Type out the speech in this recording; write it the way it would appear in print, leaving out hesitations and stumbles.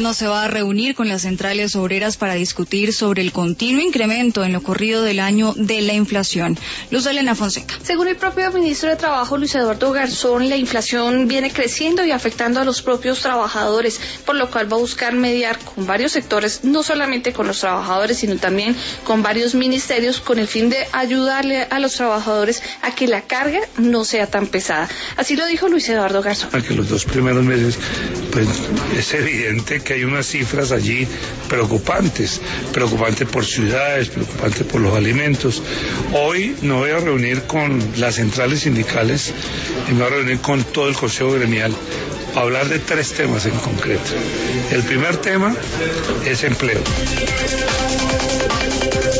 gobierno se va a reunir con las centrales obreras para discutir sobre el continuo incremento en lo corrido del año de la inflación. Luz Elena Fonseca. Según el propio ministro de Trabajo, Luis Eduardo Garzón, la inflación viene creciendo y afectando a los propios trabajadores, por lo cual va a buscar mediar con varios sectores, no solamente con los trabajadores, sino también con varios ministerios, con el fin de ayudarle a los trabajadores a que la carga no sea tan pesada. Así lo dijo Luis Eduardo Garzón. Que los 2 primeros meses, pues es evidente que hay unas cifras allí preocupantes por ciudades, preocupantes por los alimentos. Hoy me voy a reunir con las centrales sindicales y me voy a reunir con todo el Consejo Gremial a hablar de 3 temas en concreto. El primer tema es empleo.